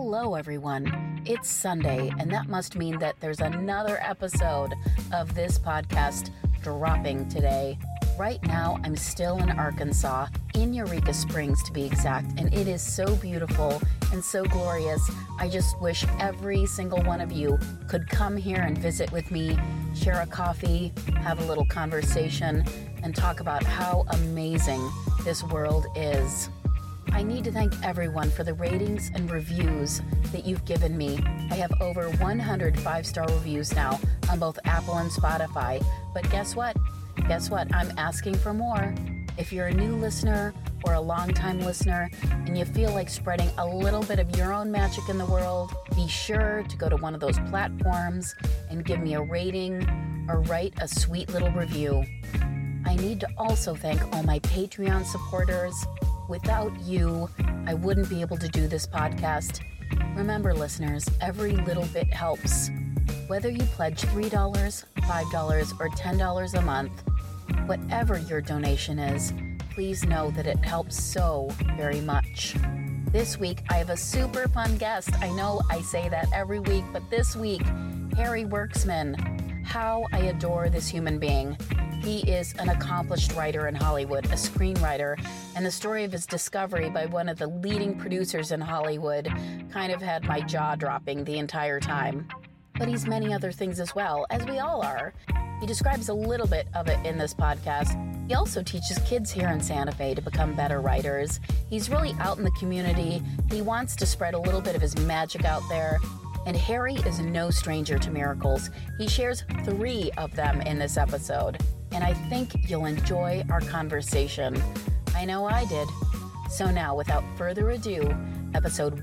Hello, everyone. It's Sunday, and that must mean that there's another episode of this podcast dropping today. Right now, I'm still in Arkansas, in Eureka Springs to be exact, and it is so beautiful and so glorious. I just wish every single one of you could come here and visit with me, share a coffee, have a little conversation, and talk about how amazing this world is. I need to thank everyone for the ratings and reviews that you've given me. I have over 100 5-star reviews now on both Apple and Spotify. But guess what? I'm asking for more. If you're a new listener or a longtime listener and you feel like spreading a little bit of your own magic in the world, be sure to go to one of those platforms and give me a rating or write a sweet little review. I need to also thank all my Patreon supporters. Without you, I wouldn't be able to do this podcast. Remember, listeners, every little bit helps. Whether you pledge $3, $5, or $10 a month, whatever your donation is, please know that it helps so very much. This week, I have a super fun guest. I know I say that every week, but this week, Harry Worksman. How I adore this human being. He is an accomplished writer in Hollywood, a screenwriter, and the story of his discovery by one of the leading producers in Hollywood kind of had my jaw dropping the entire time. But he's many other things as well, as we all are. He describes a little bit of it in this podcast. He also teaches kids here in Santa Fe to become better writers. He's really out in the community. He wants to spread a little bit of his magic out there. And Harry is no stranger to miracles. He shares 3 of them in this episode. And I think you'll enjoy our conversation. I know I did. So now, without further ado, episode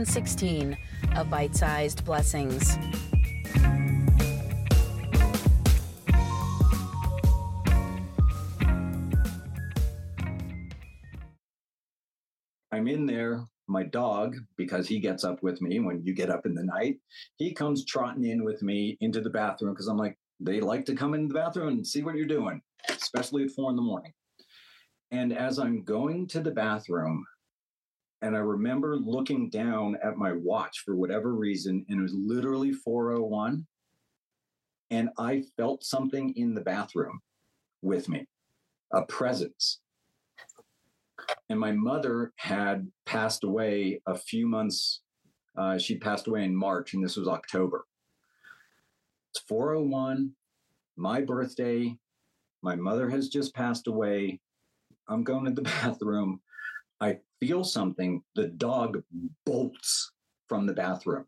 116 of Bite-Sized Blessings. I'm in there. My dog, because he gets up with me when you get up in the night, he comes trotting in with me into the bathroom because I'm like, they like to come in the bathroom and see what you're doing, especially at 4 a.m. And as I'm going to the bathroom, and I remember looking down at my watch for whatever reason, and it was literally 4:01, and I felt something in the bathroom with me, a presence. And my mother had passed away a few months. She passed away in March, and this was October. It's 4:01, my birthday. My mother has just passed away. I'm going to the bathroom. I feel something. The dog bolts from the bathroom.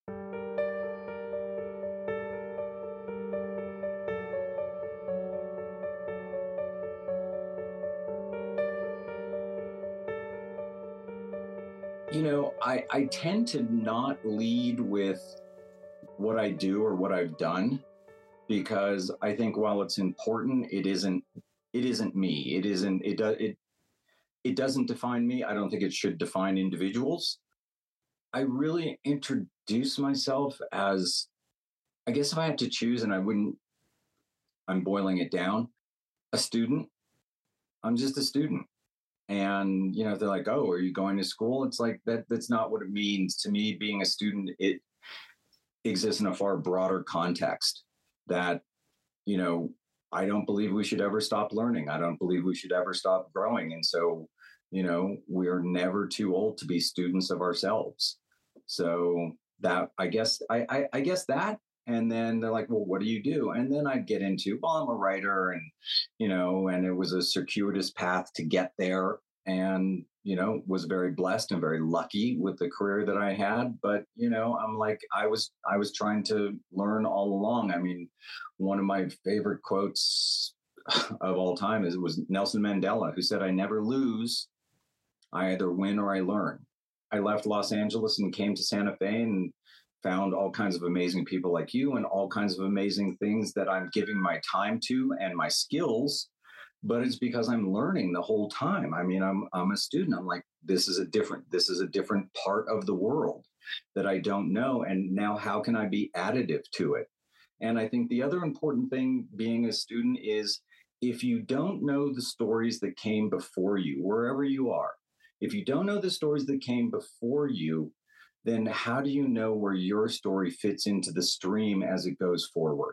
You know, I tend to not lead with what I do or what I've done, because I think while it's important, it isn't me. It doesn't define me. I don't think it should define individuals. I really introduce myself as, I guess if I had to choose, and I'm boiling it down, a student. I'm just a student. And, you know, they're like, oh, are you going to school? It's like, that's not what it means. To me, being a student, it exists in a far broader context that, you know, I don't believe we should ever stop learning. I don't believe we should ever stop growing. And so, you know, we're never too old to be students of ourselves. So that, I guess that. And then they're like, well, what do you do? And then I'd get into, well, I'm a writer, and, you know, and it was a circuitous path to get there. And, you know, was very blessed and very lucky with the career that I had. But, you know, I'm like, I was trying to learn all along. I mean, one of my favorite quotes of all time was Nelson Mandela, who said, I never lose. I either win or I learn. I left Los Angeles and came to Santa Fe and found all kinds of amazing people like you and all kinds of amazing things that I'm giving my time to and my skills. But it's because I'm learning the whole time. I mean, I'm a student. I'm like, this is a different part of the world that I don't know. And now how can I be additive to it? And I think the other important thing being a student is, if you don't know the stories that came before you, wherever you are, if you don't know the stories that came before you, then how do you know where your story fits into the stream as it goes forward?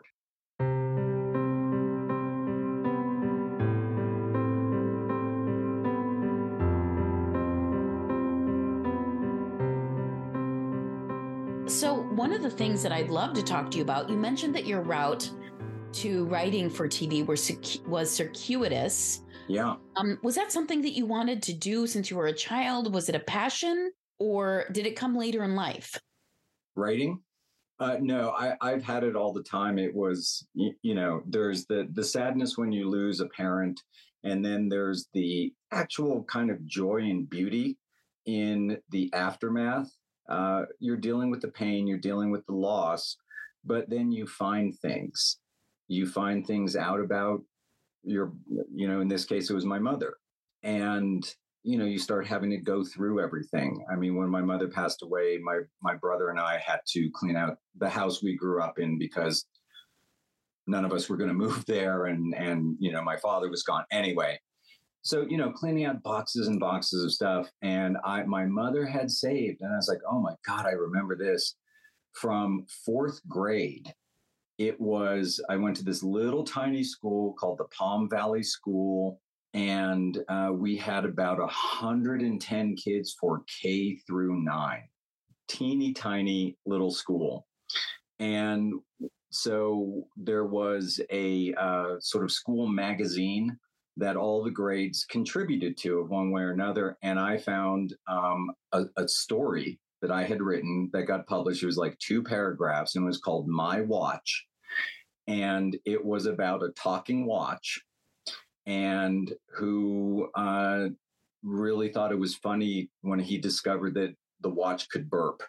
So, one of the things that I'd love to talk to you about, you mentioned that your route to writing for TV was circuitous. Yeah. Was that something that you wanted to do since you were a child? Was it a passion, or did it come later in life? Writing? No, I've had it all the time. It was, there's the sadness when you lose a parent, and then there's the actual kind of joy and beauty in the aftermath. You're dealing with the pain, you're dealing with the loss, but then you find things. You find things out about your, in this case, it was my mother. And you start having to go through everything. I mean, when my mother passed away, my brother and I had to clean out the house we grew up in because none of us were going to move there, and my father was gone anyway. So cleaning out boxes and boxes of stuff, and my mother had saved, and I was like, oh my God, I remember this from fourth grade. I went to this little tiny school called the Palm Valley School. And we had about 110 kids for K through 9, teeny tiny little school. And so there was a sort of school magazine that all the grades contributed to one way or another. And I found a story that I had written that got published. It was like 2 paragraphs, and it was called My Watch. And it was about a talking watch, and who really thought it was funny when he discovered that the watch could burp.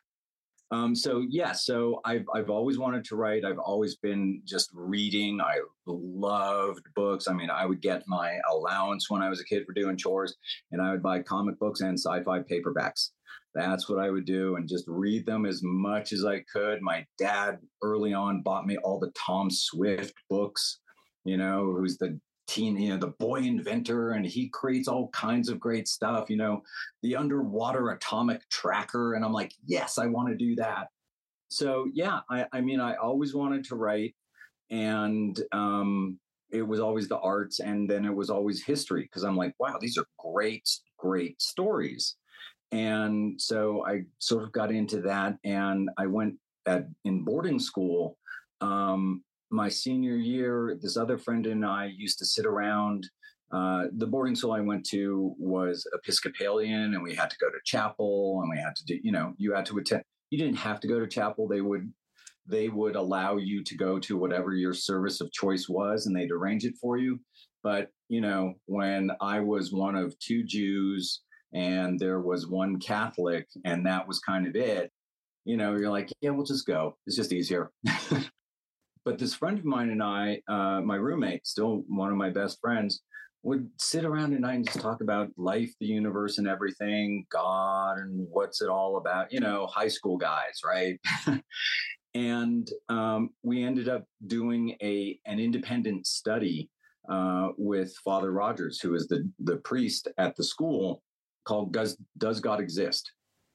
So I've always wanted to write. I've always been just reading. I loved books. I mean, I would get my allowance when I was a kid for doing chores, and I would buy comic books and sci-fi paperbacks. That's what I would do, and just read them as much as I could. My dad early on bought me all the Tom Swift books, who's the the boy inventor, and he creates all kinds of great stuff, the underwater atomic tracker. And I'm like, yes, I want to do that. So, yeah, I mean, I always wanted to write, and it was always the arts. And then it was always history, because I'm like, wow, these are great, great stories. And so I sort of got into that, and I went in boarding school. My senior year, this other friend and I used to sit around. The boarding school I went to was Episcopalian, and we had to go to chapel, and we had to do, you had to attend. You didn't have to go to chapel. They would allow you to go to whatever your service of choice was, and they'd arrange it for you. But, when I was one of 2 Jews and there was 1 Catholic, and that was kind of it, you're like, yeah, we'll just go. It's just easier. But this friend of mine and I, my roommate, still one of my best friends, would sit around at night and just talk about life, the universe, and everything, God, and what's it all about, high school guys, right? And we ended up doing an independent study with Father Rogers, who is the priest at the school, called Does God Exist?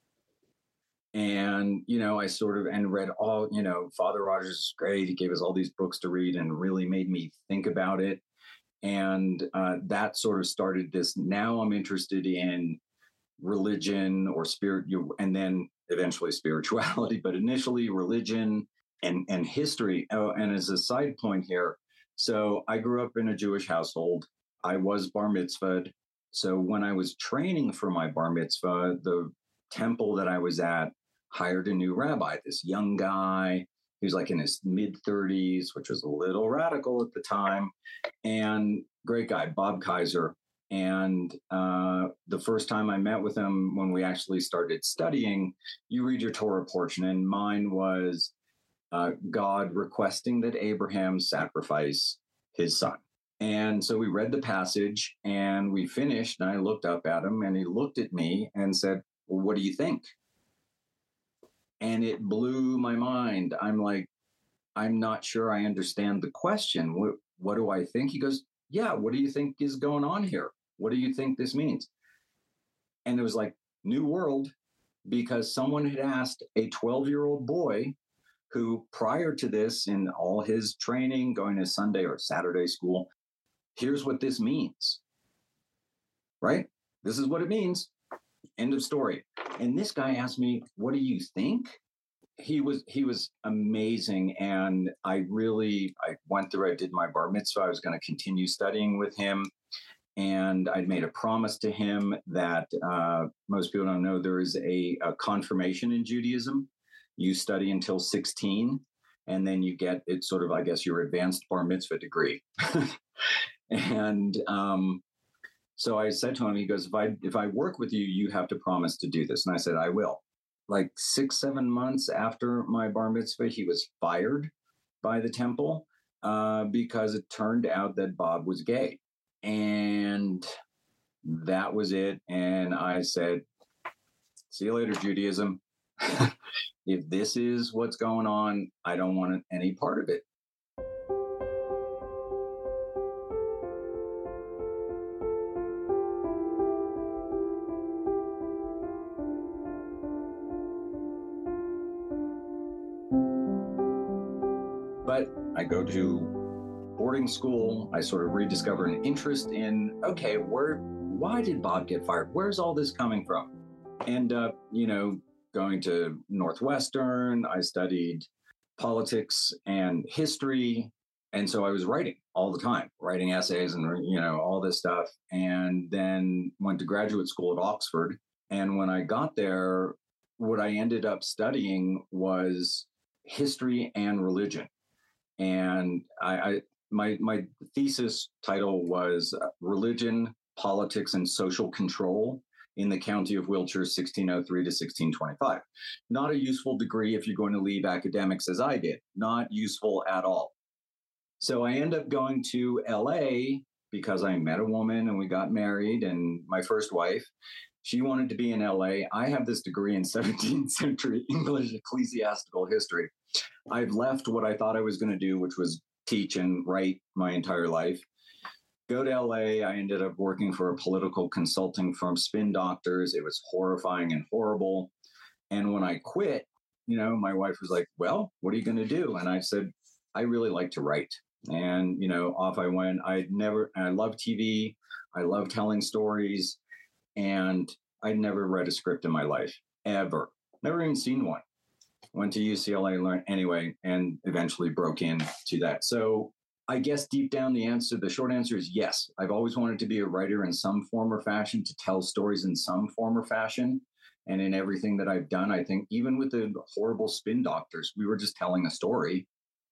And, I sort of, and read all, Father Rogers is great. He gave us all these books to read and really made me think about it. And that sort of started this. Now I'm interested in religion or spirit, and then eventually spirituality, but initially religion and history. Oh, and as a side point here, so I grew up in a Jewish household. I was bar mitzvahed. So when I was training for my bar mitzvah, the temple that I was at hired a new rabbi, this young guy. He was like in his mid 30s, which was a little radical at the time, and great guy, Bob Kaiser. And the first time I met with him, when we actually started studying, you read your Torah portion, and mine was God requesting that Abraham sacrifice his son. And so we read the passage, and we finished, and I looked up at him, and he looked at me and said, well, what do you think? And it blew my mind. I'm like, I'm not sure I understand the question. What do I think? He goes, yeah, what do you think is going on here? What do you think this means? And it was like, new world. because someone had asked a 12-year-old boy who, prior to this, in all his training, going to Sunday or Saturday school, here's what this means, right? This is what it means. End of story. And this guy asked me, what do you think? He was amazing. And I did my bar mitzvah. I was going to continue studying with him. And I'd made a promise to him that most people don't know, there is a confirmation in Judaism. You study until 16, and then you get, it's sort of, I guess, your advanced bar mitzvah degree. And so I said to him, he goes, if I work with you, you have to promise to do this. And I said, I will. Like 6-7 months after my bar mitzvah, he was fired by the temple because it turned out that Bob was gay. And that was it. And I said, see you later, Judaism. If this is what's going on, I don't want any part of it. But I go to boarding school. I sort of rediscover an interest in, okay, why did Bob get fired? Where's all this coming from? End up, going to Northwestern. I studied politics and history. And so I was writing all the time, writing essays and, all this stuff. And then went to graduate school at Oxford. And when I got there, what I ended up studying was history and religion. And my thesis title was Religion, Politics, and Social Control in the County of Wiltshire, 1603 to 1625. Not a useful degree if you're going to leave academics as I did. Not useful at all. So I ended up going to LA because I met a woman and we got married, and my first wife, she wanted to be in LA. I have this degree in 17th century English ecclesiastical history. I've left what I thought I was going to do, which was teach and write my entire life. Go to LA. I ended up working for a political consulting firm, Spin Doctors. It was horrifying and horrible. And when I quit, my wife was like, well, what are you going to do? And I said, I really like to write. And, off I went. I love TV. I love telling stories. And I'd never read a script in my life, ever. Never even seen one. Went to UCLA, learned anyway, and eventually broke into that. So I guess deep down the short answer is yes. I've always wanted to be a writer in some form or fashion, to tell stories in some form or fashion. And in everything that I've done, I think even with the horrible Spin Doctors, we were just telling a story.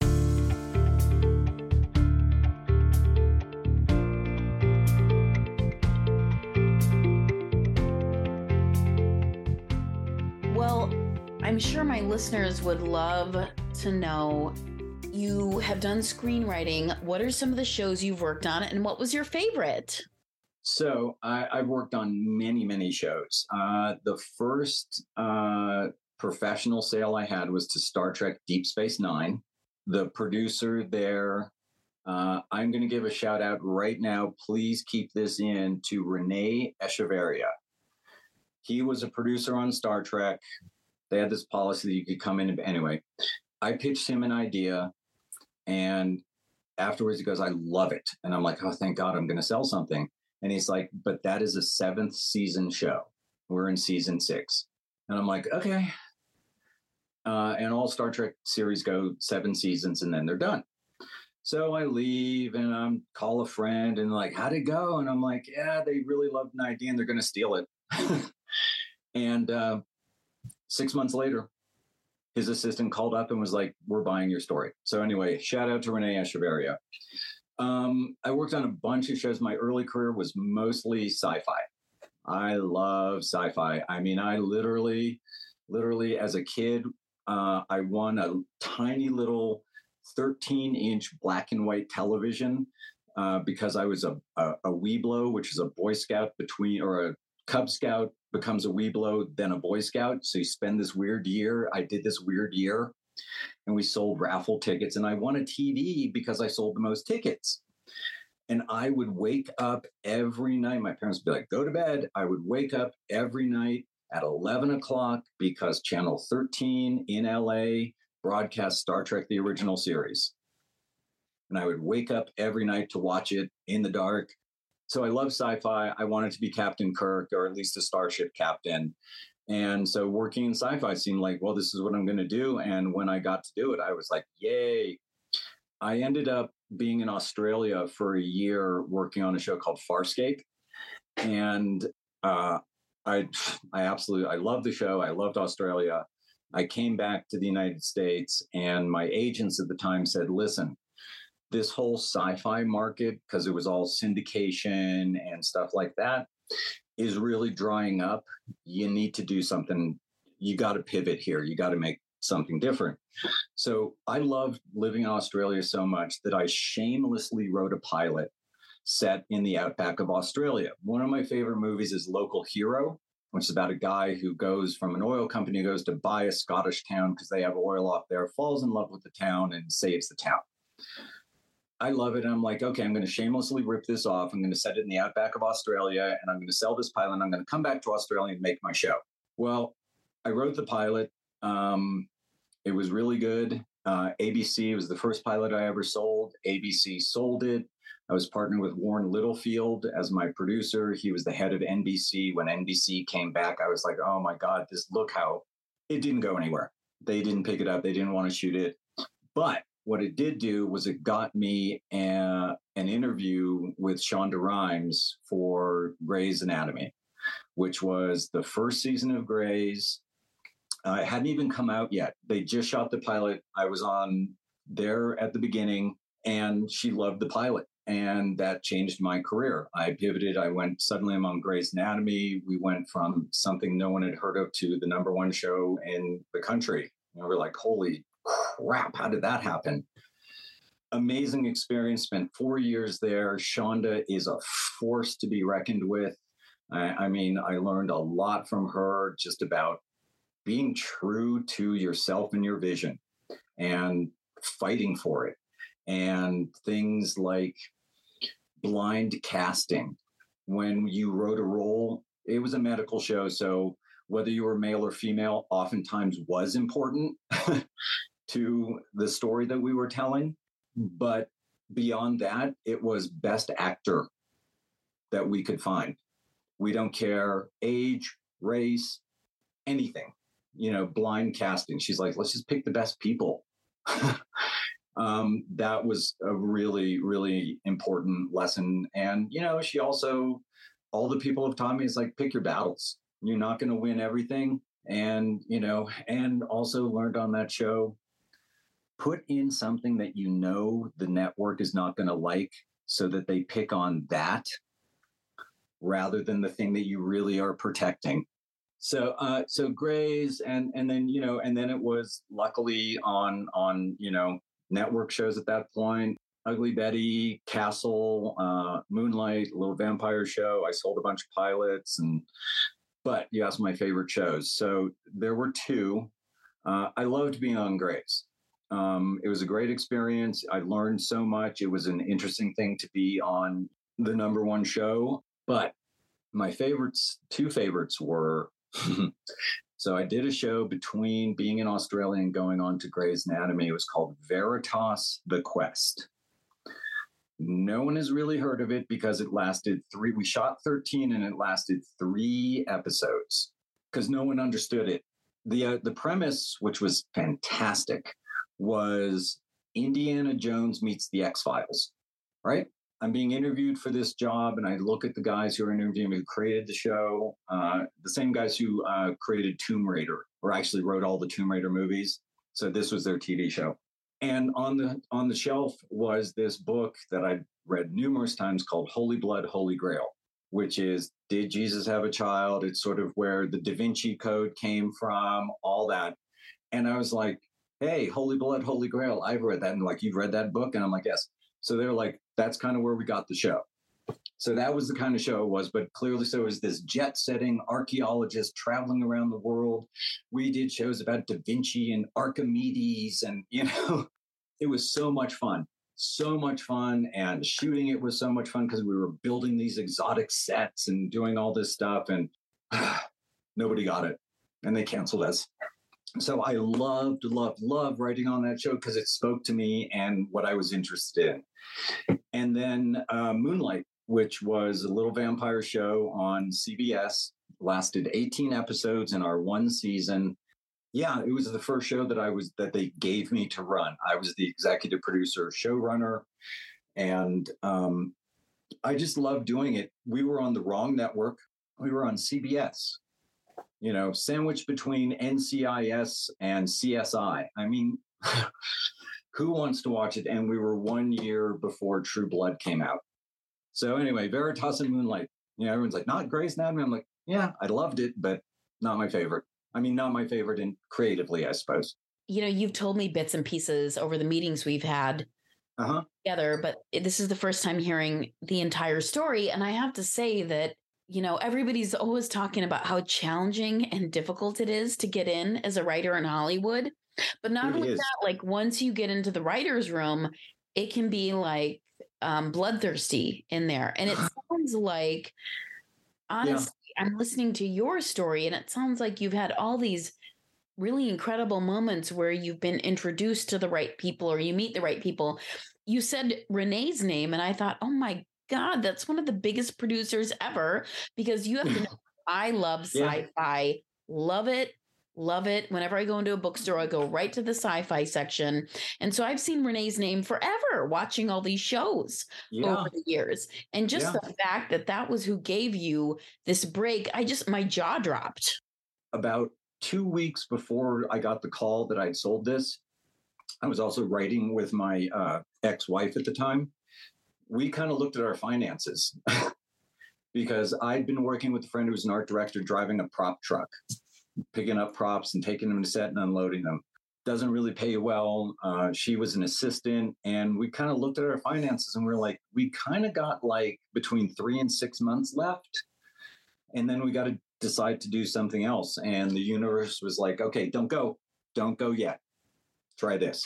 Well, I'm sure my listeners would love to know, you have done screenwriting. What are some of the shows you've worked on, and what was your favorite? So I've worked on many, many shows. The first professional sale I had was to Star Trek Deep Space Nine. The producer there, I'm going to give a shout out right now. Please keep this in to Rene Echeverria. He was a producer on Star Trek. They had this policy that you could come in. Anyway, I pitched him an idea, and afterwards he goes, I love it. And I'm like, oh, thank God, I'm going to sell something. And he's like, but that is a 7th season show. We're in season 6. And I'm like, okay. And all Star Trek series go 7 seasons and then they're done. So I leave and I call a friend and like, how'd it go? And I'm like, yeah, they really loved an idea and they're going to steal it. And 6 months later, his assistant called up and was like, we're buying your story. So anyway, shout out to Rene Echeverria. I worked on a bunch of shows. My early career was mostly sci-fi. I love sci-fi. I mean, I literally as a kid, I won a tiny little 13-inch black and white television because I was a Weeblo, which is a Boy Scout or a Cub Scout becomes a Weeblo, then a Boy Scout. So you spend this weird year. I did this weird year and we sold raffle tickets and I won a TV because I sold the most tickets. And I would wake up every night. My parents would be like, go to bed. I would wake up every night at 11 o'clock because Channel 13 in LA broadcast Star Trek, the original series. And I would wake up every night to watch it in the dark. So I love sci-fi. I wanted to be Captain Kirk, or at least a starship captain. And so working in sci-fi seemed like, well, this is what I'm going to do. And when I got to do it, I was like, yay. I ended up being in Australia for a year working on a show called Farscape. And I loved the show. I loved Australia. I came back to the United States, and my agents at the time said, listen, this whole sci-fi market, because it was all syndication and stuff like that, is really drying up. You need to do something. You got to pivot here. You got to make something different. So I loved living in Australia so much that I shamelessly wrote a pilot set in the outback of Australia. One of my favorite movies is Local Hero, which is about a guy who goes from an oil company, goes to buy a Scottish town because they have oil off there, falls in love with the town and saves the town. I love it. And I'm like, okay, I'm going to shamelessly rip this off. I'm going to set it in the outback of Australia, and I'm going to sell this pilot. And I'm going to come back to Australia and make my show. Well, I wrote the pilot. It was really good. ABC was the first pilot I ever sold. ABC sold it. I was partnered with Warren Littlefield as my producer. He was the head of NBC. When NBC came back, I was like, oh my God, look how it didn't go anywhere. They didn't pick it up. They didn't want to shoot it. But what it did do was it got me an interview with Shonda Rhimes for Grey's Anatomy, which was the first season of Grey's. It hadn't even come out yet. They just shot the pilot. I was on there at the beginning, and she loved the pilot. And that changed my career. I pivoted. Suddenly I'm on Grey's Anatomy. We went from something no one had heard of to the #1 show in the country. And we're like, holy crap, how did that happen? Amazing experience. Spent 4 years there. Shonda is a force to be reckoned with. I mean, I learned a lot from her just about being true to yourself and your vision and fighting for it. And things like blind casting. When you wrote a role, it was a medical show. So whether you were male or female oftentimes was important to the story that we were telling. But beyond that, it was best actor that we could find. We don't care age, race, anything, blind casting. She's like, let's just pick the best people. That was a really, really important lesson. And, she also, all the people have taught me is like, pick your battles. You're not going to win everything. And, and also learned on that show, put in something that the network is not going to like so that they pick on that rather than the thing that you really are protecting. So Grey's and then, and then it was luckily on network shows at that point, Ugly Betty, Castle, Moonlight, a little vampire show. I sold a bunch of pilots, but you asked my favorite shows. So there were two. I loved being on Grey's. It was a great experience. I learned so much. It was an interesting thing to be on the #1 show. But my two favorites were, so I did a show between being in Australia and going on to Grey's Anatomy. It was called Veritas: The Quest. No one has really heard of it because it lasted we shot 13 and it lasted 3 episodes because no one understood it. The premise, which was fantastic, was Indiana Jones meets the X-Files, right? I'm being interviewed for this job, and I look at the guys who are interviewing me who created the show, the same guys who created Tomb Raider, or actually wrote all the Tomb Raider movies. So this was their TV show. And on the shelf was this book that I'd read numerous times called Holy Blood, Holy Grail, which is, did Jesus have a child? It's sort of where the Da Vinci Code came from, all that. And I was like, hey, Holy Blood, Holy Grail, I've read that. And like, you've read that book? And I'm like, yes. So they were like, that's kind of where we got the show. So that was the kind of show it was, but clearly so is this jet-setting archaeologist traveling around the world. We did shows about Da Vinci and Archimedes, and, it was so much fun. And shooting it was so much fun because we were building these exotic sets and doing all this stuff. And Nobody got it, and they canceled us. So I loved writing on that show because it spoke to me and what I was interested in. And then Moonlight, which was a little vampire show on CBS, lasted 18 episodes in our one season. Yeah, it was the first show that they gave me to run. I was the executive producer, showrunner, and I just loved doing it. We were on the wrong network. We were on CBS. Sandwiched between NCIS and CSI. I mean, who wants to watch it? And we were 1 year before True Blood came out. So anyway, Veritas and Moonlight. Everyone's like, not Grey's Anatomy. I'm like, yeah, I loved it, but not my favorite. I mean, not my favorite creatively, I suppose. You've told me bits and pieces over the meetings we've had together, but this is the first time hearing the entire story. And I have to say that everybody's always talking about how challenging and difficult it is to get in as a writer in Hollywood. But not only that, like once you get into the writer's room, it can be like bloodthirsty in there. And it sounds like, honestly, I'm listening to your story and it sounds like you've had all these really incredible moments where you've been introduced to the right people or you meet the right people. You said Renee's name and I thought, oh my God, that's one of the biggest producers ever, because you have to know I love sci-fi, love it. Whenever I go into a bookstore, I go right to the sci-fi section. And so I've seen Renee's name forever watching all these shows over the years. And just the fact that was who gave you this break, my jaw dropped. About 2 weeks before I got the call that I'd sold this, I was also writing with my ex-wife at the time. We kind of looked at our finances because I'd been working with a friend who was an art director driving a prop truck, picking up props and taking them to set and unloading them. Doesn't really pay well. She was an assistant, and we kind of looked at our finances and we were like, we kind of got like between 3 and 6 months left. And then we got to decide to do something else. And the universe was like, okay, don't go yet. Try this.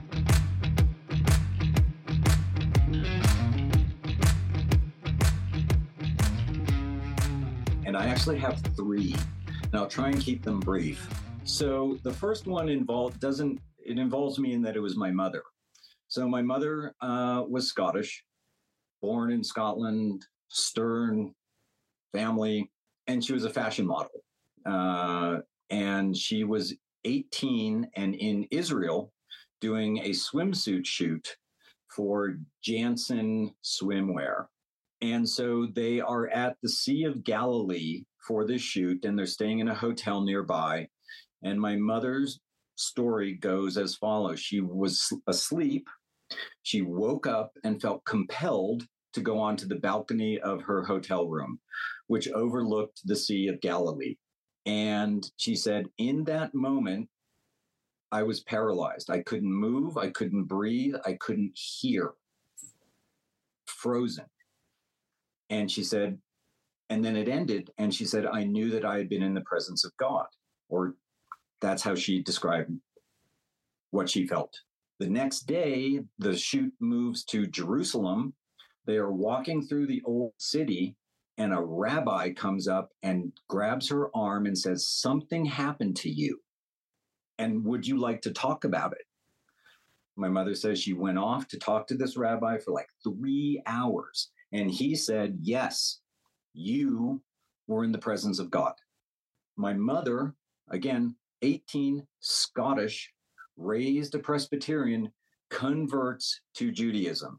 And I actually have 3, and I'll try and keep them brief. So the first one involves me in that it was my mother. So my mother was Scottish, born in Scotland, stern family, and she was a fashion model. And she was 18 and in Israel doing a swimsuit shoot for Janssen Swimwear. And so they are at the Sea of Galilee for this shoot, and they're staying in a hotel nearby. And my mother's story goes as follows. She was asleep. She woke up and felt compelled to go onto the balcony of her hotel room, which overlooked the Sea of Galilee. And she said, in that moment, I was paralyzed. I couldn't move. I couldn't breathe. I couldn't hear. Frozen. And she said, and then it ended. And she said, I knew that I had been in the presence of God, or that's how she described what she felt. The next day, the shoot moves to Jerusalem. They are walking through the old city, and a rabbi comes up and grabs her arm and says, something happened to you. And would you like to talk about it? My mother says she went off to talk to this rabbi for like 3 hours. And he said, yes, you were in the presence of God. My mother, again, 18, Scottish, raised a Presbyterian, converts to Judaism.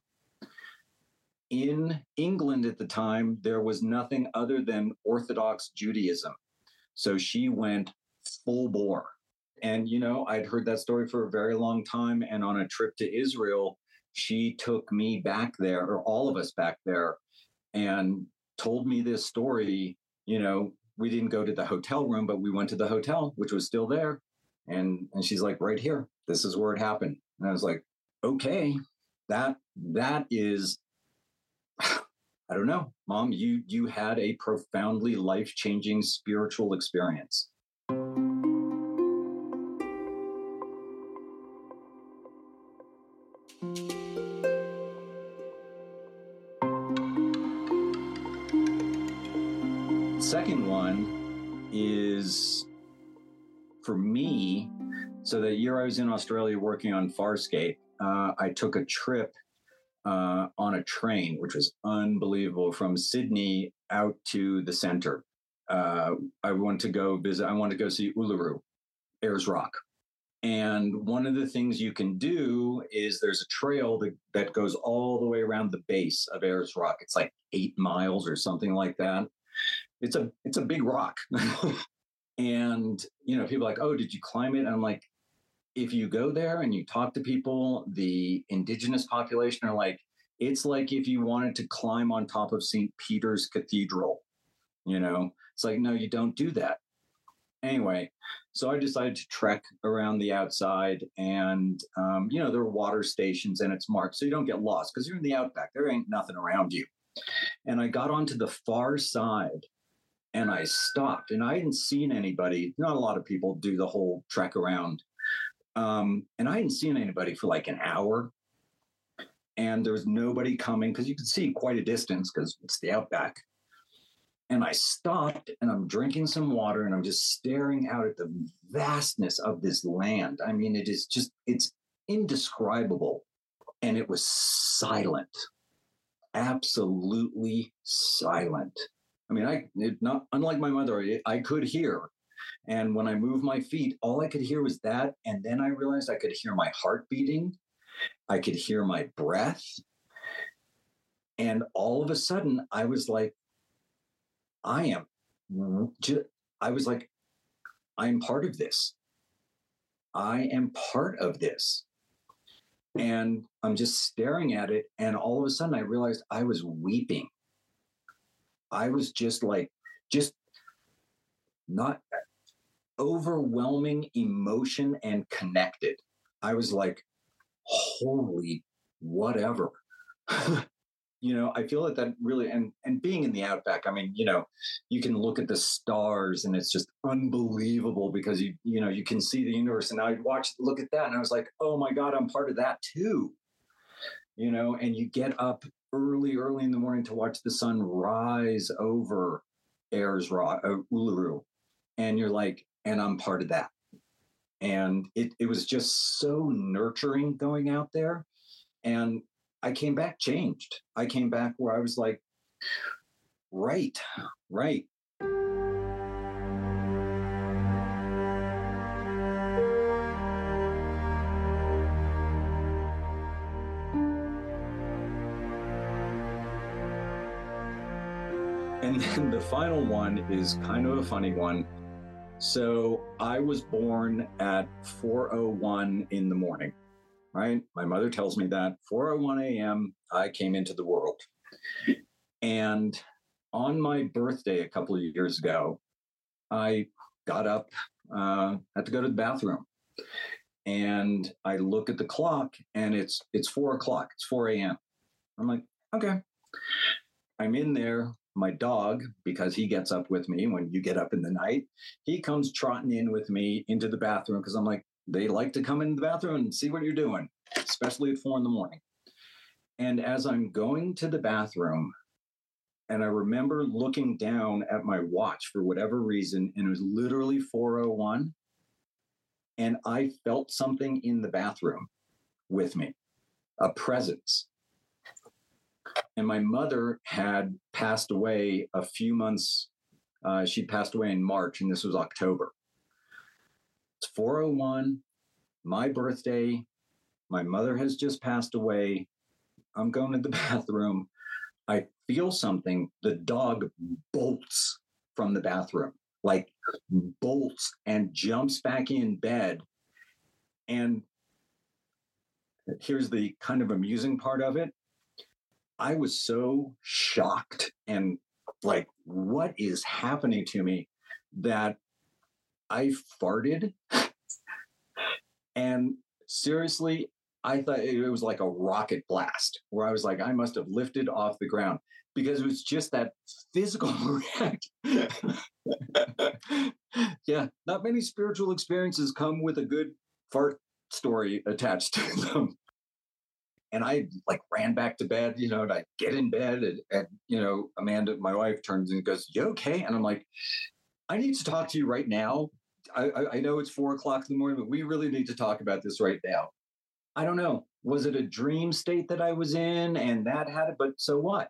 In England at the time, there was nothing other than Orthodox Judaism. So she went full bore. And, I'd heard that story for a very long time. And on a trip to Israel, she took me back there, or all of us back there, and told me this story. We didn't go to the hotel room, but we went to the hotel, which was still there. And she's like, right here, this is where it happened. And I was like, okay, that is, I don't know, Mom, you had a profoundly life-changing spiritual experience. Second one is, for me, so that year I was in Australia working on Farscape, I took a trip on a train, which was unbelievable, from Sydney out to the center. I want to go visit, I want to go see Uluru, Ayers Rock. And one of the things you can do is there's a trail that goes all the way around the base of Ayers Rock. It's like 8 miles or something like that. It's a big rock. And, people are like, oh, did you climb it? And I'm like, if you go there and you talk to people, the indigenous population are like, it's like if you wanted to climb on top of St. Peter's Cathedral, it's like, no, you don't do that. Anyway, so I decided to trek around the outside, and, there are water stations and it's marked so you don't get lost because you're in the outback. There ain't nothing around you. And I got onto the far side and I stopped, and I hadn't seen anybody. Not a lot of people do the whole trek around. And I hadn't seen anybody for like an hour, and there was nobody coming because you could see quite a distance because it's the outback. And I stopped and I'm drinking some water and I'm just staring out at the vastness of this land. I mean, it's indescribable. And it was silent, absolutely silent. I mean, unlike my mother, I could hear. And when I moved my feet, all I could hear was that. And then I realized I could hear my heart beating. I could hear my breath. And all of a sudden, I was like, I'm part of this. I am part of this. And I'm just staring at it. And all of a sudden I realized I was weeping. I was just not overwhelming emotion and connected. I was like, holy whatever. I feel that really, and being in the outback, I mean, you can look at the stars and it's just unbelievable because you can see the universe. And I'd look at that and I was like, oh my God, I'm part of that too. And you get up early in the morning to watch the sun rise over Ayers Rock, Uluru. And you're like, and I'm part of that. And it was just so nurturing going out there. And I came back changed. I came back where I was like, right. And then the final one is kind of a funny one. So I was born at 4:01 in the morning. Right? My mother tells me that 4:01 a.m. I came into the world. And on my birthday a couple of years ago, I got up, had to go to the bathroom. And I look at the clock and it's 4 o'clock. It's 4 a.m. I'm like, okay. I'm in there. My dog, because he gets up with me when you get up in the night, he comes trotting in with me into the bathroom because I'm like, they like to come in the bathroom and see what you're doing, especially at 4 a.m. And as I'm going to the bathroom, and I remember looking down at my watch for whatever reason, and it was literally 4:01, and I felt something in the bathroom with me, a presence. And my mother had passed away a few months. She passed away in March, and this was October. It's 4:01, my birthday. My mother has just passed away. I'm going to the bathroom. I feel something. The dog bolts from the bathroom, like bolts and jumps back in bed. And here's the kind of amusing part of it. I was so shocked and like, what is happening to me, that I farted. And seriously, I thought it was like a rocket blast, where I was like, I must have lifted off the ground, because it was just that physical reaction. Yeah, not many spiritual experiences come with a good fart story attached to them. And I like ran back to bed, and I get in bed and Amanda, my wife, turns and goes, "You okay?" And I'm like, I need to talk to you right now. I know it's 4 o'clock in the morning, but we really need to talk about this right now. I don't know. Was it a dream state that I was in and that had it? But so what?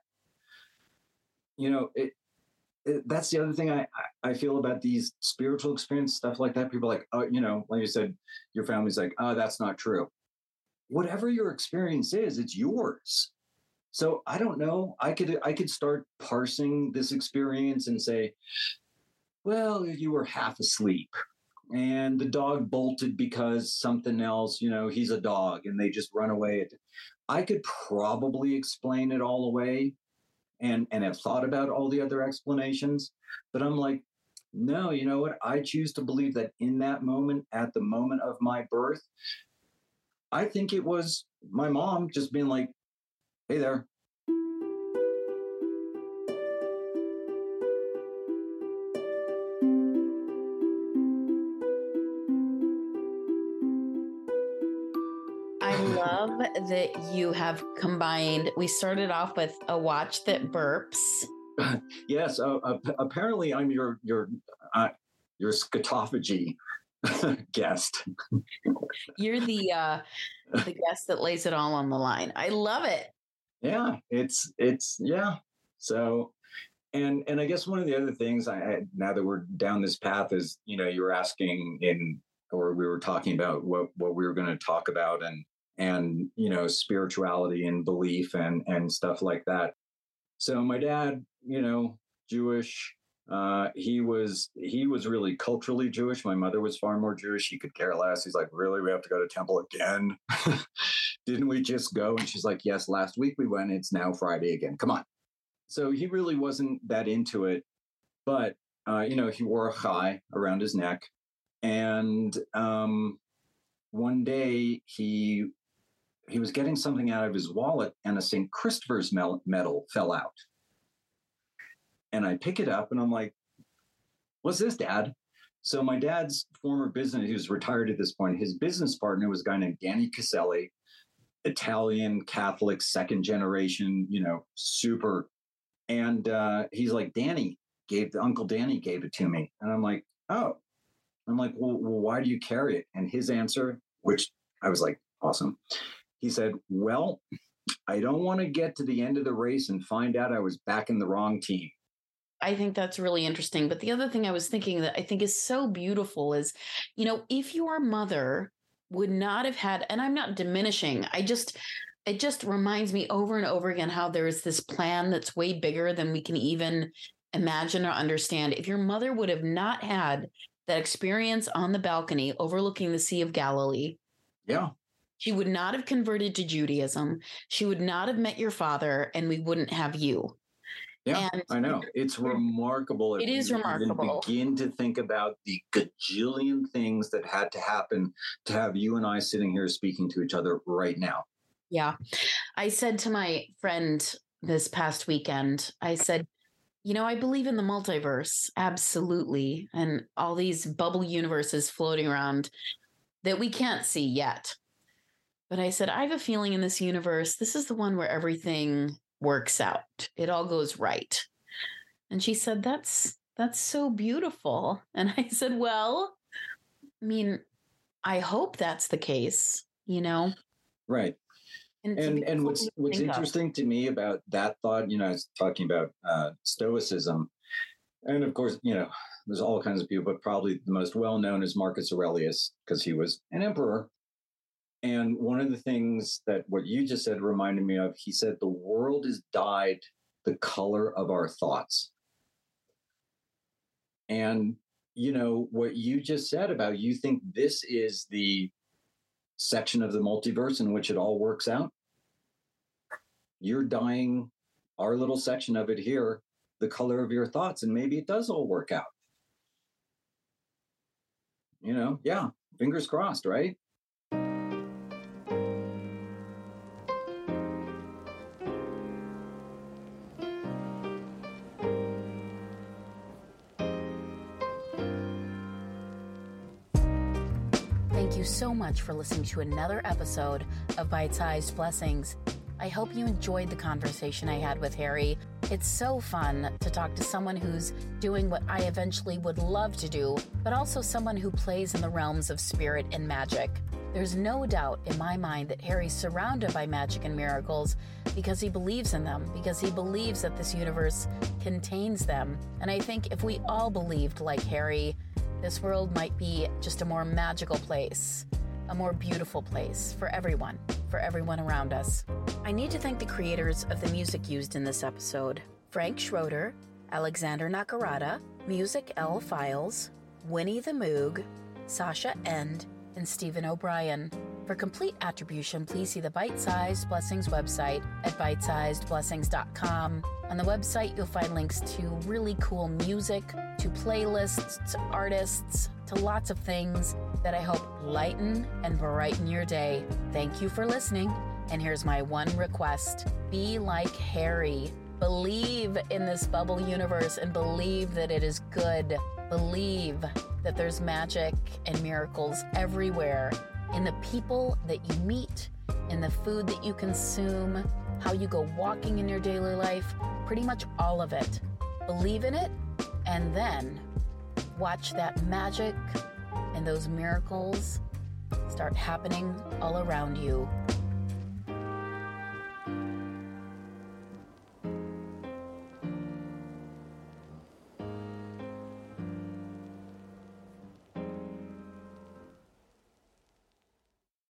That's the other thing I feel about these spiritual experience, stuff like that. People are like, oh, like you said, your family's like, oh, that's not true. Whatever your experience is, it's yours. So I don't know. I could start parsing this experience and say, well, you were half asleep and the dog bolted because something else, he's a dog and they just run away. I could probably explain it all away and have thought about all the other explanations. But I'm like, no, you know what? I choose to believe that in that moment, at the moment of my birth, I think it was my mom just being like, hey there. I love that you have combined. We started off with a watch that burps. Yes, apparently I'm your scatophagy guest. You're the guest that lays it all on the line. I love it. Yeah, it's yeah. So, and I guess one of the other things now that we're down this path is, you were asking or we were talking about what we were going to talk about and spirituality and belief and stuff like that. So my dad, Jewish, he was really culturally Jewish. My mother was far more Jewish. He could care less. He's like, really, we have to go to temple again? Didn't we just go? And she's like, yes, last week we went. It's now Friday again. Come on. So he really wasn't that into it, but he wore a chai around his neck. And one day he was getting something out of his wallet and a St. Christopher's medal fell out. And I pick it up and I'm like, what's this, Dad? So my dad's former business, he was retired at this point. His business partner was a guy named Danny Caselli, Italian Catholic, second generation, super. And he's like, Uncle Danny gave it to me. And I'm like, oh. I'm like, well, why do you carry it? And his answer, which I was like, awesome. He said, well, I don't want to get to the end of the race and find out I was back in the wrong team. I think that's really interesting. But the other thing I was thinking that I think is so beautiful is, if your mother would not have had, and I'm not diminishing, it just reminds me over and over again how there is this plan that's way bigger than we can even imagine or understand. If your mother would have not had that experience on the balcony overlooking the Sea of Galilee, yeah, she would not have converted to Judaism. She would not have met your father, and we wouldn't have you. Yeah, and I know. It's remarkable. It is remarkable. Begin to think about the gajillion things that had to happen to have you and I sitting here speaking to each other right now. Yeah. I said to my friend this past weekend, I said, I believe in the multiverse. Absolutely. And all these bubble universes floating around that we can't see yet. But I said, I have a feeling in this universe, this is the one where everything works out. It all goes right. And she said, that's so beautiful. And I said, well, I hope that's the case, Right. And what's interesting to me about that thought, I was talking about Stoicism. And of course, there's all kinds of people, but probably the most well-known is Marcus Aurelius, because he was an emperor. And one of the things that what you just said reminded me of, he said, the world is dyed the color of our thoughts. And, what you just said about you think this is the section of the multiverse in which it all works out. You're dyeing our little section of it here the color of your thoughts, and maybe it does all work out. Yeah, fingers crossed, right? Thank you so much for listening to another episode of Bite-Sized Blessings. I hope you enjoyed the conversation I had with Harry. It's so fun to talk to someone who's doing what I eventually would love to do, but also someone who plays in the realms of spirit and magic. There's no doubt in my mind that Harry's surrounded by magic and miracles because he believes in them, because he believes that this universe contains them. And I think if we all believed like Harry, this world might be just a more magical place, a more beautiful place for everyone around us. I need to thank the creators of the music used in this episode: Frank Schroeder, Alexander Nakarada, Music L Files, Winnie the Moog, Sasha End, and Stephen O'Brien. For complete attribution, please see the Bite-Sized Blessings website at bitesizedblessings.com. On the website, you'll find links to really cool music, to playlists, to artists, to lots of things that I hope lighten and brighten your day. Thank you for listening. And here's my one request. Be like Harry. Believe in this bubble universe and believe that it is good. Believe that there's magic and miracles everywhere, in the people that you meet, in the food that you consume, how you go walking in your daily life, pretty much all of it. Believe in it, and then watch that magic and those miracles start happening all around you.